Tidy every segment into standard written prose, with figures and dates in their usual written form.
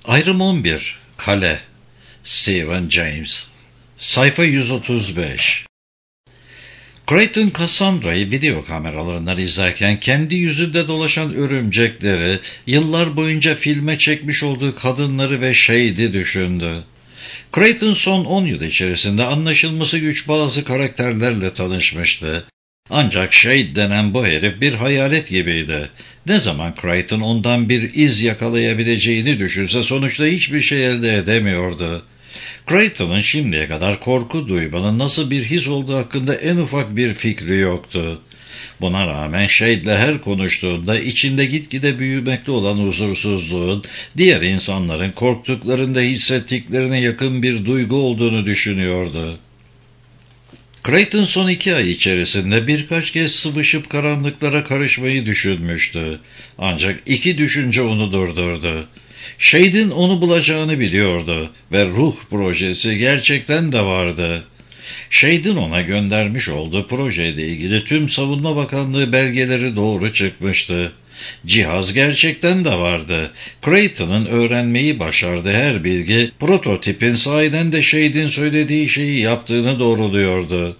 Ayrım 11. Kale. Stephen James. Sayfa 135. Creighton, Cassandra'yı video kameralarından izlerken kendi yüzünde dolaşan örümcekleri, yıllar boyunca filme çekmiş olduğu kadınları ve Shade'i düşündü. Creighton son 10 yıl içerisinde anlaşılması güç bazı karakterlerle tanışmıştı. Ancak Shade denen bu herif bir hayalet gibiydi. Ne zaman Creighton ondan bir iz yakalayabileceğini düşünse sonuçta hiçbir şey elde edemiyordu. Creighton'ın şimdiye kadar korku duymanın nasıl bir his olduğu hakkında en ufak bir fikri yoktu. Buna rağmen Shade'le her konuştuğunda içinde gitgide büyümekte olan huzursuzluğun, diğer insanların korktuklarında hissettiklerine yakın bir duygu olduğunu düşünüyordu. Creighton son 2 ay içerisinde birkaç kez sıvışıp karanlıklara karışmayı düşünmüştü. Ancak iki düşünce onu durdurdu. Shade'in onu bulacağını biliyordu ve ruh projesi gerçekten de vardı. Shade'in ona göndermiş olduğu projeyle ilgili tüm Savunma Bakanlığı belgeleri doğru çıkmıştı. Cihaz gerçekten de vardı. Creighton'ın öğrenmeyi başardığı her bilgi, prototipin sahiden de Shade'in söylediği şeyi yaptığını doğruluyordu.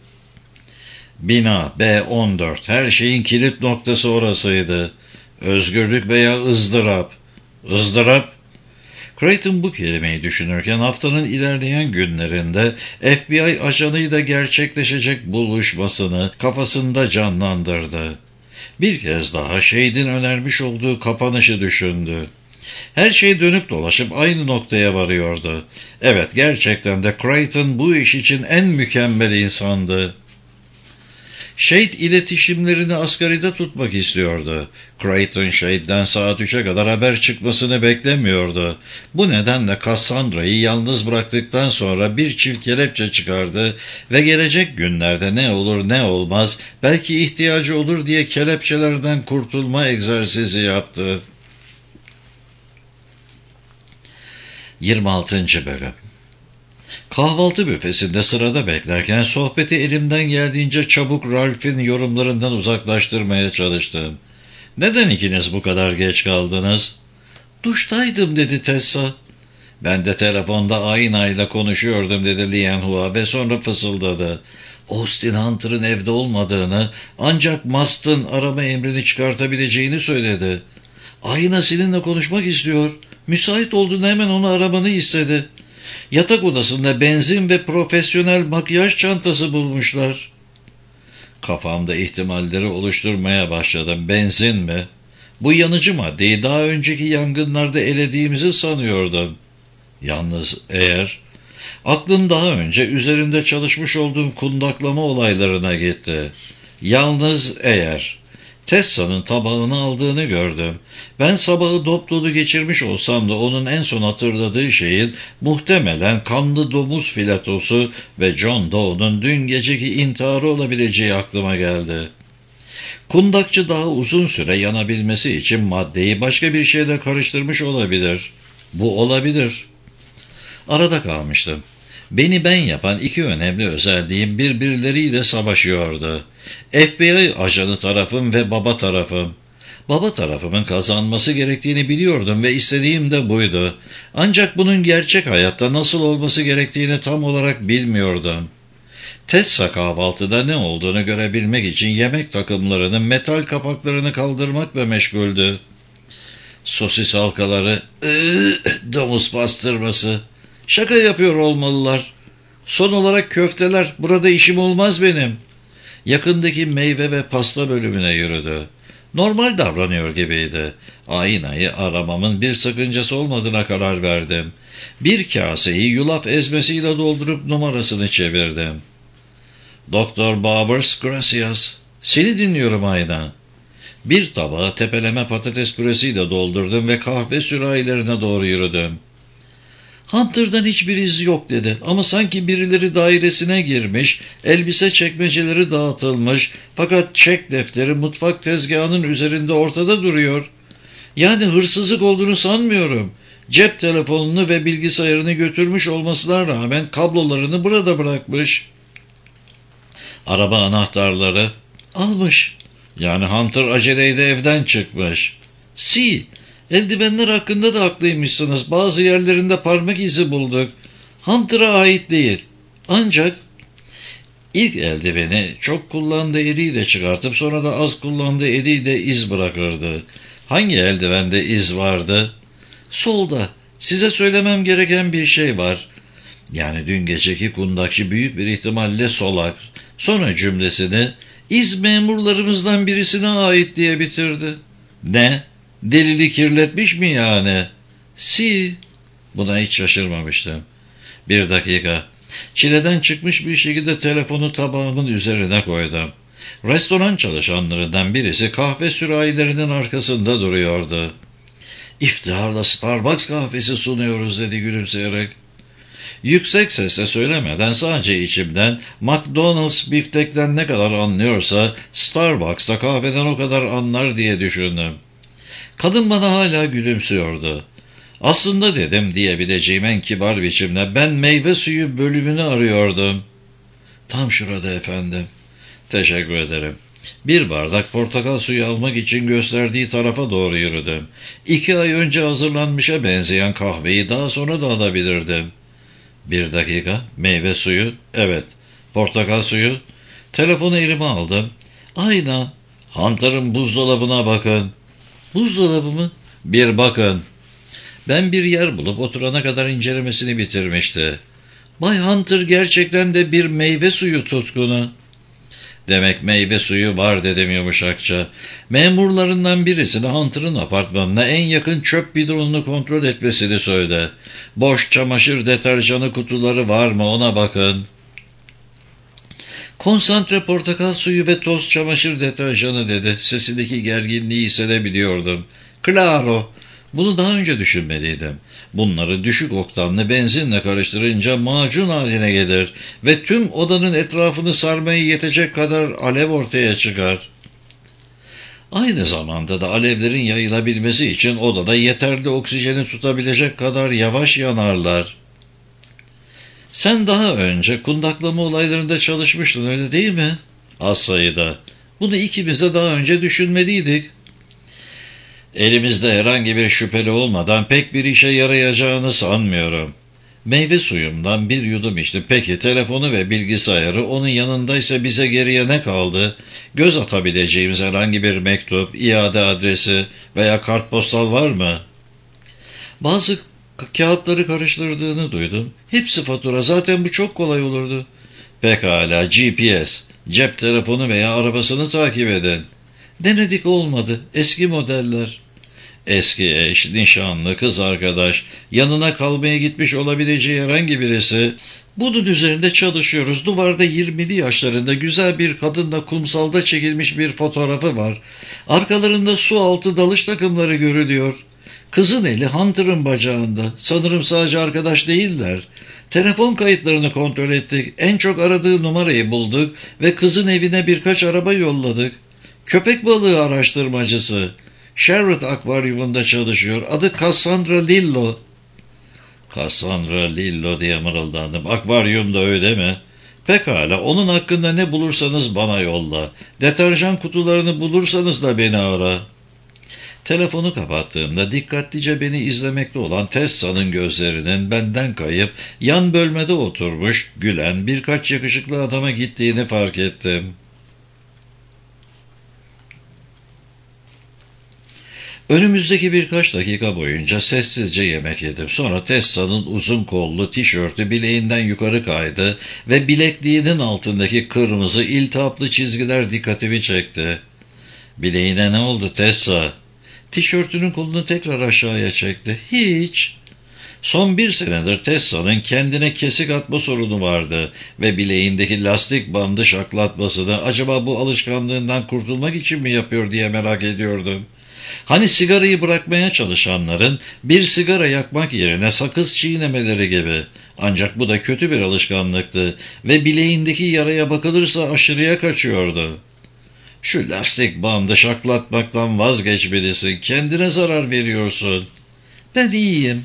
Bina B14, her şeyin kilit noktası orasıydı. Özgürlük veya ızdırap. Izdırap. Creighton bu kelimeyi düşünürken haftanın ilerleyen günlerinde FBI ajanıyla gerçekleşecek buluşmasını kafasında canlandırdı. Bir kez daha Shade'in önermiş olduğu kapanışı düşündü. Her şey dönüp dolaşıp aynı noktaya varıyordu. Evet, gerçekten de Creighton bu iş için en mükemmel insandı. Shade iletişimlerini asgaride tutmak istiyordu. Creighton Shade'den saat 3'e kadar haber çıkmasını beklemiyordu. Bu nedenle Cassandra'yı yalnız bıraktıktan sonra bir çift kelepçe çıkardı ve gelecek günlerde ne olur ne olmaz, belki ihtiyacı olur diye kelepçelerden kurtulma egzersizi yaptı. 26. Bölüm. Kahvaltı büfesinde sırada beklerken sohbeti elimden geldiğince çabuk Ralph'in yorumlarından uzaklaştırmaya çalıştım. "Neden ikiniz bu kadar geç kaldınız?" "Duştaydım," dedi Tessa. "Ben de telefonda Ayna'yla konuşuyordum," dedi Lianhua ve sonra fısıldadı. "Austin Hunter'ın evde olmadığını, ancak Must'ın arama emrini çıkartabileceğini söyledi. Ayna seninle konuşmak istiyor. Müsait olduğunda hemen onu aramanı istedi. Yatak odasında benzin ve profesyonel makyaj çantası bulmuşlar." Kafamda ihtimalleri oluşturmaya başladım. Benzin mi? Bu yanıcı maddeyi daha önceki yangınlarda elediğimizi sanıyordum. Yalnız eğer... Aklım daha önce üzerinde çalışmış olduğum kundaklama olaylarına gitti. Yalnız eğer... Tessa'nın tabağını aldığını gördüm. Ben sabahı dop dolu geçirmiş olsam da onun en son hatırladığı şeyin muhtemelen kanlı domuz filatosu ve John Doe'nun dün geceki intiharı olabileceği aklıma geldi. Kundakçı daha uzun süre yanabilmesi için maddeyi başka bir şeyle karıştırmış olabilir. Bu olabilir. Arada kalmıştım. Beni ben yapan iki önemli özelliğim birbirleriyle savaşıyordu. FBI ajanı tarafım ve baba tarafım. Baba tarafımın kazanması gerektiğini biliyordum ve istediğim de buydu. Ancak bunun gerçek hayatta nasıl olması gerektiğini tam olarak bilmiyordum. Tessa kahvaltıda ne olduğunu görebilmek için yemek takımlarının metal kapaklarını kaldırmakla meşguldü. Sosis halkaları, domuz pastırması. Şaka yapıyor olmalılar. Son olarak köfteler, burada işim olmaz benim. Yakındaki meyve ve pasta bölümüne yürüdü. Normal davranıyor gibiydi. Aynayı aramamın bir sakıncası olmadığına karar verdim. Bir kaseyi yulaf ezmesiyle doldurup numarasını çevirdim. "Doktor Bowers, gracias. Seni dinliyorum Ayna." Bir tabağı tepeleme patates püresiyle doldurdum ve kahve sürahilerine doğru yürüdüm. "Hunter'dan hiçbir iz yok," dedi. "Ama sanki birileri dairesine girmiş, elbise çekmeceleri dağıtılmış, fakat çek defteri mutfak tezgahının üzerinde ortada duruyor. Yani hırsızlık olduğunu sanmıyorum. Cep telefonunu ve bilgisayarını götürmüş olmasına rağmen kablolarını burada bırakmış. Araba anahtarları almış. Yani Hunter aceleyle evden çıkmış. Eldivenler hakkında da haklıymışsınız. Bazı yerlerinde parmak izi bulduk. Hunter'a ait değil. Ancak ilk eldiveni çok kullandığı eliyle çıkartıp sonra da az kullandığı eliyle iz bırakırdı. Hangi eldivende iz vardı? Solda. Size söylemem gereken bir şey var. Yani dün geceki kundakçı büyük bir ihtimalle solak. Sonra cümlesini iz memurlarımızdan birisine ait diye bitirdi. Ne? Delili kirletmiş mi yani? Si. Buna hiç şaşırmamıştım. Bir dakika. Çileden çıkmış bir şekilde telefonu tabağımın üzerine koydum. Restoran çalışanlarından birisi kahve sürahilerinin arkasında duruyordu. İftiharla Starbucks kahvesi sunuyoruz dedi gülümseyerek. Yüksek sesle söylemeden sadece içimden McDonald's biftekten ne kadar anlıyorsa Starbucks'ta kahveden o kadar anlar diye düşündüm. Kadın bana hala gülümsüyordu. Aslında dedim diyebileceğim en kibar biçimde ben meyve suyu bölümünü arıyordum. Tam şurada efendim. Teşekkür ederim. Bir bardak portakal suyu almak için gösterdiği tarafa doğru yürüdüm. 2 ay önce hazırlanmışa benzeyen kahveyi daha sonra da alabilirdim. Bir dakika. Meyve suyu? Evet. Portakal suyu? Telefonu elime aldım. Ayna. Hunter'ın buzdolabına bakın. Buzdolabı mı? Bir bakın. Ben bir yer bulup oturana kadar incelemesini bitirmişti. Bay Hunter gerçekten de bir meyve suyu tutkunu. Demek meyve suyu var dedim yumuşakça. Memurlarından birisine Hunter'ın apartmanına en yakın çöp bidonunu kontrol etmesini söyle. Boş çamaşır deterjanı kutuları var mı ona bakın. Konsantre portakal suyu ve toz çamaşır deterjanı dedi. Sesindeki gerginliği hissedebiliyordum. Claro. Bunu daha önce düşünmeliydim. Bunları düşük oktanlı benzinle karıştırınca macun haline gelir ve tüm odanın etrafını sarmaya yetecek kadar alev ortaya çıkar. Aynı zamanda da alevlerin yayılabilmesi için odada yeterli oksijeni tutabilecek kadar yavaş yanarlar. Sen daha önce kundaklama olaylarında çalışmıştın öyle değil mi? Az sayıda. Bunu ikimiz de daha önce düşünmeliydik. Elimizde herhangi bir şüpheli olmadan pek bir işe yarayacağını sanmıyorum. Meyve suyumdan bir yudum içtim. Peki telefonu ve bilgisayarı onun yanındaysa bize geriye ne kaldı? Göz atabileceğimiz herhangi bir mektup, iade adresi veya kartpostal var mı? Bazı kağıtları karıştırdığını duydum. Hepsi fatura. Zaten bu çok kolay olurdu. Pekala GPS, cep telefonu veya arabasını takip edin. Denedik olmadı. Eski modeller. Eski eş, nişanlı, kız arkadaş, yanına kalmaya gitmiş olabileceği herhangi birisi. Bunun üzerinde çalışıyoruz. Duvarda 20'li yaşlarında güzel bir kadınla kumsalda çekilmiş bir fotoğrafı var. Arkalarında su altı dalış takımları görülüyor. Kızın eli Hunter'ın bacağında. Sanırım sadece arkadaş değiller. Telefon kayıtlarını kontrol ettik. En çok aradığı numarayı bulduk ve kızın evine birkaç araba yolladık. Köpek balığı araştırmacısı. Sherwood Akvaryumunda çalışıyor. Adı Cassandra Lillo. Cassandra Lillo diye mırıldandım. Akvaryumda öyle mi? Pekala, onun hakkında ne bulursanız bana yolla. Deterjan kutularını bulursanız da beni ara. Telefonu kapattığımda dikkatlice beni izlemekte olan Tessa'nın gözlerinin benden kayıp yan bölmede oturmuş, gülen birkaç yakışıklı adama gittiğini fark ettim. Önümüzdeki birkaç dakika boyunca sessizce yemek yedim. Sonra Tessa'nın uzun kollu tişörtü bileğinden yukarı kaydı ve bilekliğinin altındaki kırmızı iltihaplı çizgiler dikkatimi çekti. Bileğine ne oldu Tessa? Tişörtünün kolunu tekrar aşağıya çekti. Hiç. Son 1 senedir Tessa'nın kendine kesik atma sorunu vardı ve bileğindeki lastik bandı şaklatmasını acaba bu alışkanlığından kurtulmak için mi yapıyor diye merak ediyordum. Hani sigarayı bırakmaya çalışanların bir sigara yakmak yerine sakız çiğnemeleri gibi. Ancak bu da kötü bir alışkanlıktı ve bileğindeki yaraya bakılırsa aşırıya kaçıyordu. Şu lastik bandı şaklatmaktan vazgeçmelisin. Kendine zarar veriyorsun. Ben iyiyim.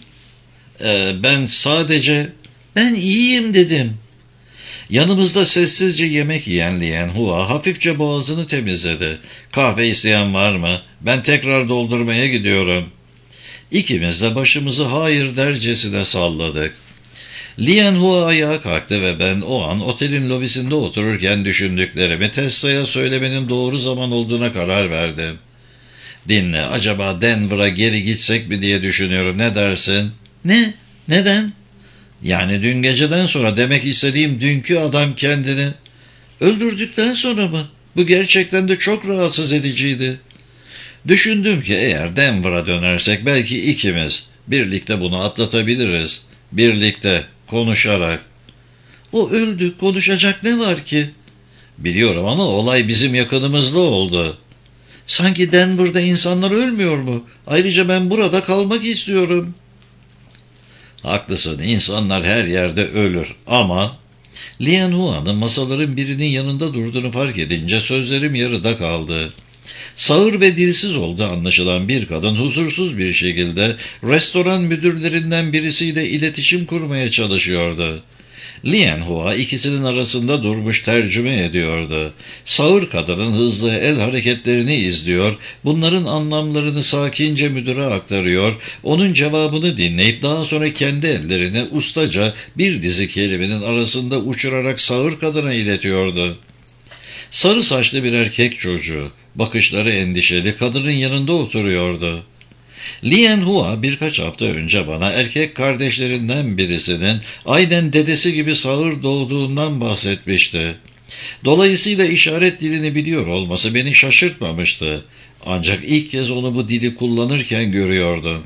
Ben iyiyim dedim. Yanımızda sessizce yemek yiyen Hua hafifçe boğazını temizledi. Kahve isteyen var mı? Ben tekrar doldurmaya gidiyorum. İkimiz de başımızı hayır dercesine salladık. Lian Hua ayağa kalktı ve ben o an otelin lobisinde otururken düşündüklerimi Tessa'ya söylemenin doğru zaman olduğuna karar verdim. Dinle, acaba Denver'a geri gitsek mi diye düşünüyorum, ne dersin? Ne? Neden? Yani dün geceden sonra, demek istediğim dünkü adam kendini öldürdükten sonra mı? Bu gerçekten de çok rahatsız ediciydi. Düşündüm ki eğer Denver'a dönersek belki ikimiz birlikte bunu atlatabiliriz. Birlikte, konuşarak. O öldü, konuşacak ne var ki? Biliyorum ama olay bizim yakınımızda oldu. Sanki Denver'da insanlar ölmüyor mu? Ayrıca ben burada kalmak istiyorum. Haklısın, insanlar her yerde ölür ama... Lian Hua'nın masaların birinin yanında durduğunu fark edince sözlerim yarıda kaldı. Sağır ve dilsiz olduğu anlaşılan bir kadın huzursuz bir şekilde restoran müdürlerinden birisiyle iletişim kurmaya çalışıyordu. Lian Hua ikisinin arasında durmuş tercüme ediyordu. Sağır kadının hızlı el hareketlerini izliyor, bunların anlamlarını sakince müdüre aktarıyor, onun cevabını dinleyip daha sonra kendi ellerini ustaca bir dizi kelimenin arasında uçurarak sağır kadına iletiyordu. Sarı saçlı bir erkek çocuğu, bakışları endişeli, kadının yanında oturuyordu. Lian Hua birkaç hafta önce bana erkek kardeşlerinden birisinin aynen dedesi gibi sağır doğduğundan bahsetmişti. Dolayısıyla işaret dilini biliyor olması beni şaşırtmamıştı. Ancak ilk kez onu bu dili kullanırken görüyordum.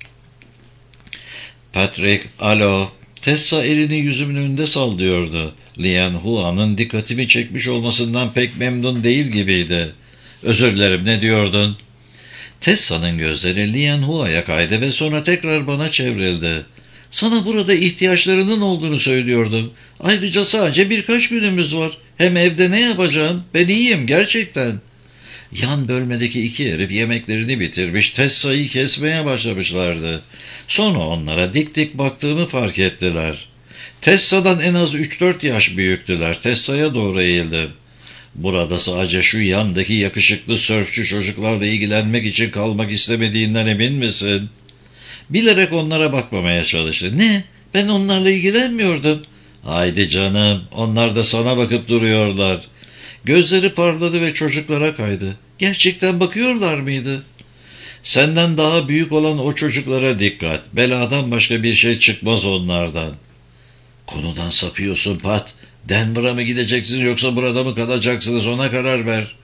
Patrick, alo. Tessa elini yüzümün önünde sallıyordu. Lian Hua'nın dikkatimi çekmiş olmasından pek memnun değil gibiydi. Özür dilerim, ne diyordun? Tessa'nın gözleri Lian Hua'ya kaydı ve sonra tekrar bana çevrildi. Sana burada ihtiyaçlarının olduğunu söylüyordum. Ayrıca sadece birkaç günümüz var. Hem evde ne yapacağım? Ben iyiyim gerçekten. Yan bölmedeki iki herif yemeklerini bitirmiş, Tessa'yı kesmeye başlamışlardı. Sonra onlara dik dik baktığımı fark ettiler. Tessa'dan en az 3-4 yaş büyüktüler. Tessa'ya doğru eğildim. Burada sadece şu yandaki yakışıklı sörfçü çocuklarla ilgilenmek için kalmak istemediğinden emin misin? Bilerek onlara bakmamaya çalıştı. Ne? Ben onlarla ilgilenmiyordum. Haydi canım, onlar da sana bakıp duruyorlar. Gözleri parladı ve çocuklara kaydı. Gerçekten bakıyorlar mıydı? Senden daha büyük olan o çocuklara dikkat. Beladan başka bir şey çıkmaz onlardan. Konudan sapıyorsun Pat. Denver'a mı gideceksiniz yoksa burada mı kalacaksınız, ona karar ver.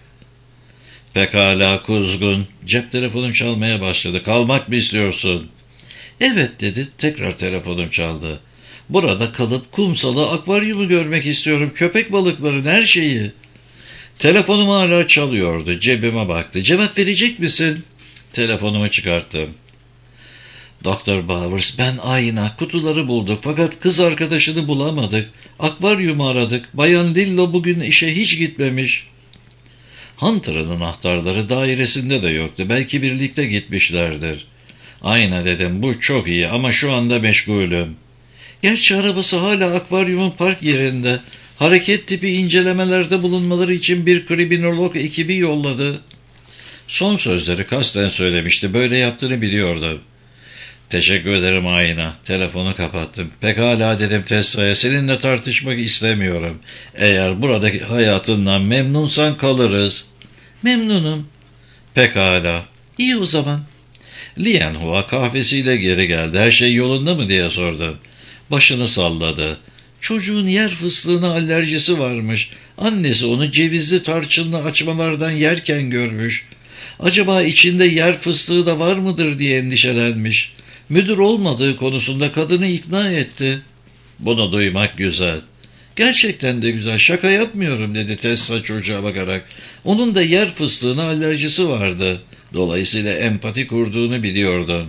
Pekala kuzgun. Cep telefonum çalmaya başladı. Kalmak mı istiyorsun? Evet dedi. Tekrar telefonum çaldı. Burada kalıp kumsalı, akvaryumu görmek istiyorum. Köpek balıkların her şeyi. Telefonum hala çalıyordu. Cebime baktı. Cevap verecek misin? Telefonumu çıkarttım. Doktor Bowers, ben ayna, kutuları bulduk fakat kız arkadaşını bulamadık. Akvaryumu aradık. Bayan Lillo bugün işe hiç gitmemiş. Hunter'ın anahtarları dairesinde de yoktu. Belki birlikte gitmişlerdir. Ayna dedim, bu çok iyi ama şu anda meşgulüm. Gerçi arabası hala akvaryumun park yerinde. Hareket tipi incelemelerde bulunmaları için bir kriminolog ekibi yolladı. Son sözleri kasten söylemişti. Böyle yaptığını biliyordum. Teşekkür ederim ayna. Telefonu kapattım. Pekala dedim Tessa'ya, seninle tartışmak istemiyorum. Eğer buradaki hayatından memnunsan kalırız. Memnunum. Pekala. İyi o zaman. Lian Hua kahvesiyle geri geldi. Her şey yolunda mı diye sordum. Başını salladı. Çocuğun yer fıstığına alerjisi varmış. Annesi onu cevizli tarçınlı açmalardan yerken görmüş. Acaba içinde yer fıstığı da var mıdır diye endişelenmiş. Müdür olmadığı konusunda kadını ikna etti. Bunu duymak güzel. Gerçekten de güzel, şaka yapmıyorum dedi Tessa çocuğa bakarak. Onun da yer fıstığına alerjisi vardı. Dolayısıyla empati kurduğunu biliyordum.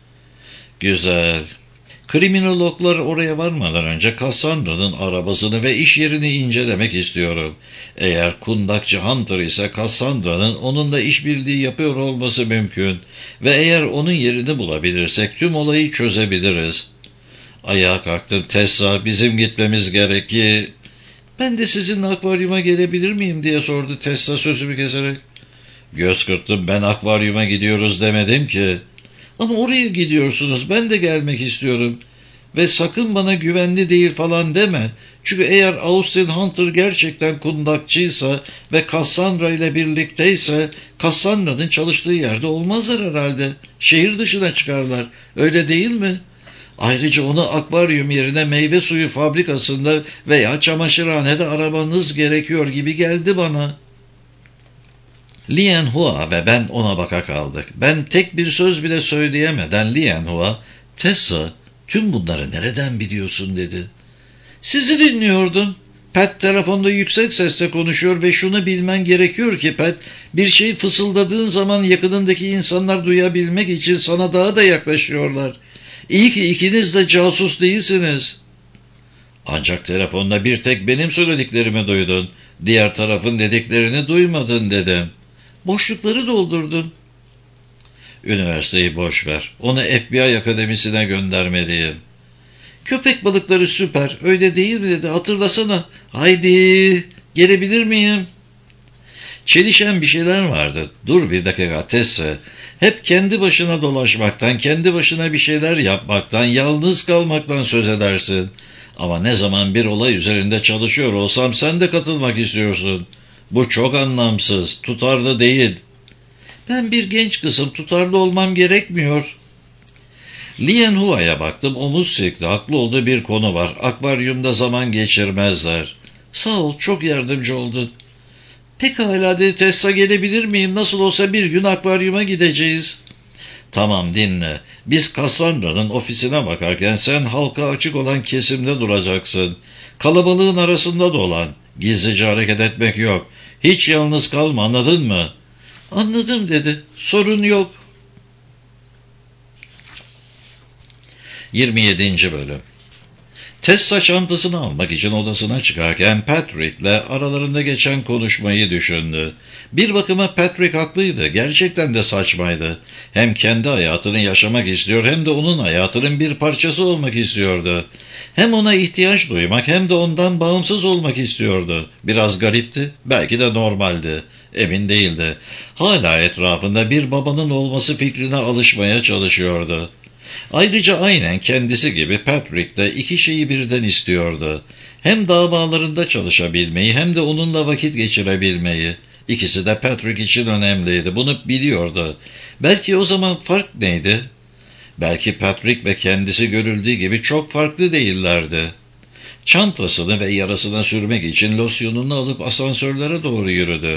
Güzel. Kriminologlar oraya varmadan önce Cassandra'nın arabasını ve iş yerini incelemek istiyorum. Eğer kundakçı Hunter ise Cassandra'nın onunla işbirliği yapıyor olması mümkün ve eğer onun yerini bulabilirsek tüm olayı çözebiliriz. Ayağa kalktım. Tessa, bizim gitmemiz gerekir. Ben de sizinle akvaryuma gelebilir miyim diye sordu Tessa sözümü keserek. Göz kırptım, ben akvaryuma gidiyoruz demedim ki. Ama oraya gidiyorsunuz, ben de gelmek istiyorum. Ve sakın bana güvenli değil falan deme. Çünkü eğer Austin Hunter gerçekten kundakçıysa ve Cassandra ile birlikteyse Cassandra'nın çalıştığı yerde olmazlar herhalde. Şehir dışına çıkarlar. Öyle değil mi? Ayrıca onu akvaryum yerine meyve suyu fabrikasında veya çamaşırhanede aramanız gerekiyor gibi geldi bana. Lian Hua ve ben ona baka kaldık. Ben tek bir söz bile söyleyemeden Lian Hua, "Tessa, tüm bunları nereden biliyorsun?" dedi. "Sizi dinliyordum. Pat telefonda yüksek sesle konuşuyor ve şunu bilmen gerekiyor ki Pat, bir şey fısıldadığın zaman yakınındaki insanlar duyabilmek için sana daha da yaklaşıyorlar. İyi ki ikiniz de casus değilsiniz." "Ancak telefonda bir tek benim söylediklerimi duydun. Diğer tarafın dediklerini duymadın," dedim. "Boşlukları doldurdun." "Üniversiteyi boş ver. Onu FBI akademisine göndermeliyim." "Köpek balıkları süper, öyle değil mi?" dedi. "Hatırlasana." "Haydi, gelebilir miyim?" Çelişen bir şeyler vardı. "Dur bir dakika Tessa. Hep kendi başına dolaşmaktan, kendi başına bir şeyler yapmaktan, yalnız kalmaktan söz edersin. Ama ne zaman bir olay üzerinde çalışıyor olsam sen de katılmak istiyorsun. Bu çok anlamsız, tutarlı değil." "Ben bir genç kızım, tutarlı olmam gerekmiyor." Lian Hua'ya baktım, omuz silkti. Haklı olduğu bir konu var. Akvaryumda zaman geçirmezler. "Sağ ol, çok yardımcı oldun." "Pekala dedi. Tessa, gelebilir miyim? Nasıl olsa bir gün akvaryuma gideceğiz." "Tamam, dinle. Biz Cassandra'nın ofisine bakarken sen halka açık olan kesimde duracaksın. Kalabalığın arasında dolan. Gizlice hareket etmek yok. Hiç yalnız kalma, anladın mı?" "Anladım," dedi. "Sorun yok." 27. Bölüm. Tessa çantasını almak için odasına çıkarken Patrick'le aralarında geçen konuşmayı düşündü. Bir bakıma Patrick haklıydı. Gerçekten de saçmaydı. Hem kendi hayatını yaşamak istiyor hem de onun hayatının bir parçası olmak istiyordu. Hem ona ihtiyaç duymak hem de ondan bağımsız olmak istiyordu. Biraz garipti. Belki de normaldi. Emin değildi. Hala etrafında bir babanın olması fikrine alışmaya çalışıyordu. Ayrıca aynen kendisi gibi Patrick de iki şeyi birden istiyordu. Hem davalarında çalışabilmeyi hem de onunla vakit geçirebilmeyi. İkisi de Patrick için önemliydi. Bunu biliyordu. Belki o zaman fark neydi? Belki Patrick ve kendisi görüldüğü gibi çok farklı değillerdi. Çantasını ve yarasına sürmek için losyonunu alıp asansörlere doğru yürüdü.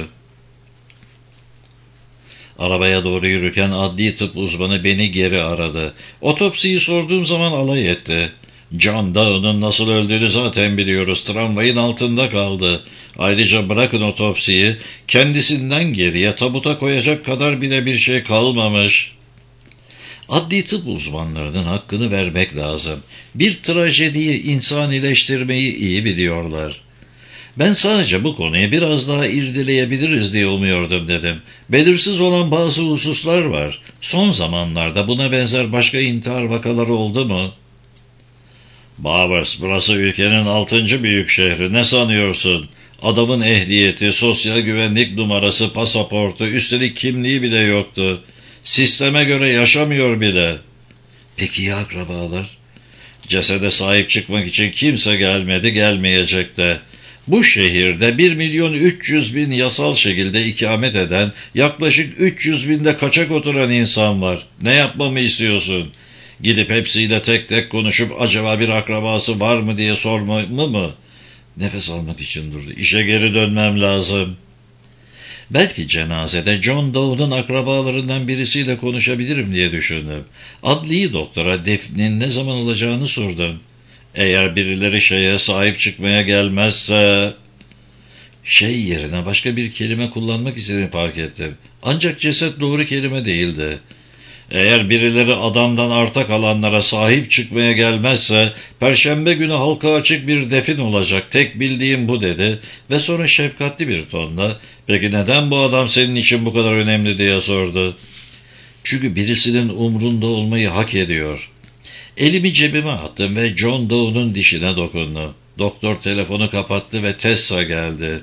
Arabaya doğru yürürken adli tıp uzmanı beni geri aradı. Otopsiyi sorduğum zaman alay etti. "John Doe'nun nasıl öldüğünü zaten biliyoruz. Tramvayın altında kaldı. Ayrıca bırakın otopsiyi, kendisinden geriye tabuta koyacak kadar bile bir şey kalmamış." Adli tıp uzmanlarının hakkını vermek lazım. Bir trajediyi insanileştirmeyi iyi biliyorlar. "Ben sadece bu konuyu biraz daha irdeleyebiliriz diye umuyordum," dedim. "Belirsiz olan bazı hususlar var. Son zamanlarda buna benzer başka intihar vakaları oldu mu?" "Bowers, burası ülkenin 6. büyük şehri. Ne sanıyorsun? Adamın ehliyeti, sosyal güvenlik numarası, pasaportu, üstelik kimliği bile yoktu. Sisteme göre yaşamıyor bile." "Peki ya akrabalar?" "Cesede sahip çıkmak için kimse gelmedi, gelmeyecek de. Bu şehirde 1.300.000 yasal şekilde ikamet eden, yaklaşık 300.000'de kaçak oturan insan var. Ne yapmamı istiyorsun? Gidip hepsiyle tek tek konuşup acaba bir akrabası var mı diye sormamı mı?" Nefes almak için durdu. "İşe geri dönmem lazım." Belki cenazede John Doe'nun akrabalarından birisiyle konuşabilirim diye düşündüm. Adli doktora defnin ne zaman olacağını sordum. "Eğer birileri şeye sahip çıkmaya gelmezse..." Şey yerine başka bir kelime kullanmak istediğini fark ettim. Ancak ceset doğru kelime değildi. "Eğer birileri adamdan arta kalanlara sahip çıkmaya gelmezse, Perşembe günü halka açık bir defin olacak. Tek bildiğim bu," dedi ve sonra şefkatli bir tonla, "Peki neden bu adam senin için bu kadar önemli?" diye sordu. "Çünkü birisinin umrunda olmayı hak ediyor." Elimi cebime attım ve John Doe'nun dişine dokundum. Doktor telefonu kapattı ve Tessa geldi.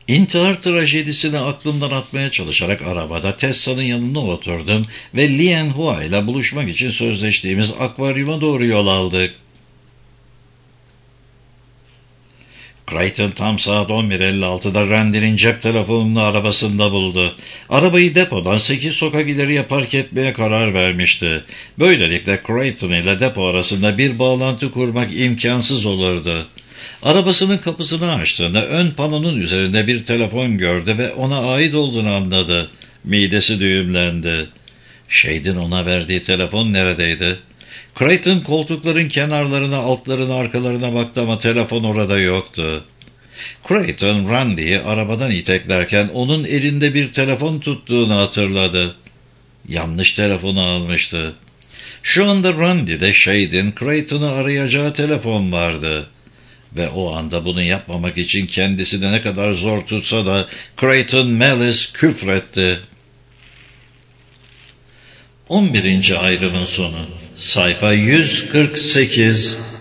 İntihar trajedisini aklımdan atmaya çalışarak arabada Tessa'nın yanına oturdum ve Lian Hua ile buluşmak için sözleştiğimiz akvaryuma doğru yol aldık. Creighton tam saat 11.56'da Randy'nin cep telefonunu arabasında buldu. Arabayı depodan 8 sokak ileriye park etmeye karar vermişti. Böylelikle Creighton ile depo arasında bir bağlantı kurmak imkansız olurdu. Arabasının kapısını açtığında ön panonun üzerinde bir telefon gördü ve ona ait olduğunu anladı. Midesi düğümlendi. Shade'in ona verdiği telefon neredeydi? Creighton koltukların kenarlarına, altlarına, arkalarına baktı ama telefon orada yoktu. Creighton, Randy'yi arabadan iteklerken onun elinde bir telefon tuttuğunu hatırladı. Yanlış telefonu almıştı. Şu anda Randy'de Shade'in Creighton'ı arayacağı telefon vardı. Ve o anda bunu yapmamak için kendisini ne kadar zor tutsa da Creighton Malice küfretti. 11. ayrımın sonu. Sayfa 148.